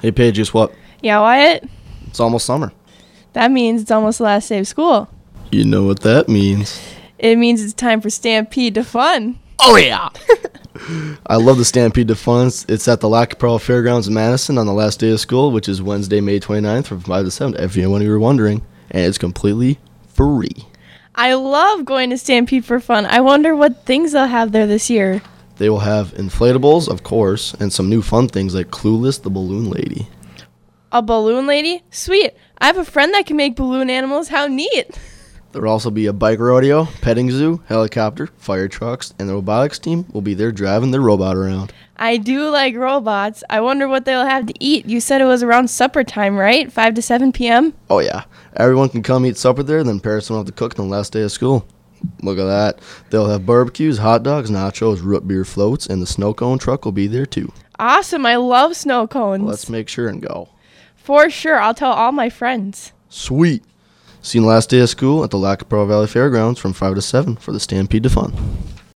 Hey, Paige, guess what? Yeah, Wyatt? It's almost summer. That means it's almost the last day of school. You know what that means. It means it's time for Stampede to Fun. Oh, yeah! I love the Stampede to Fun. It's at the Lac Pearl Fairgrounds in Madison on the last day of school, which is Wednesday, May 29th from 5 to 7, if you were wondering. And it's completely free. I love going to Stampede for fun. I wonder what things they'll have there this year. They will have inflatables, of course, and some new fun things like Clueless the Balloon Lady. A balloon lady? Sweet. I have a friend that can make balloon animals. How neat. There will also be a bike rodeo, petting zoo, helicopter, fire trucks, and the robotics team will be there driving their robot around. I do like robots. I wonder what they'll have to eat. You said it was around supper time, right? 5 to 7 p.m.? Oh, yeah. Everyone can come eat supper there, then parents don't have to cook on the last day of school. Look at that. They'll have barbecues, hot dogs, nachos, root beer floats, and the snow cone truck will be there, too. Awesome. I love snow cones. Let's make sure and go. For sure. I'll tell all my friends. Sweet. See you on the last day of school at the Lac Pearl Valley Fairgrounds from 5 to 7 for the Stampede to Fun.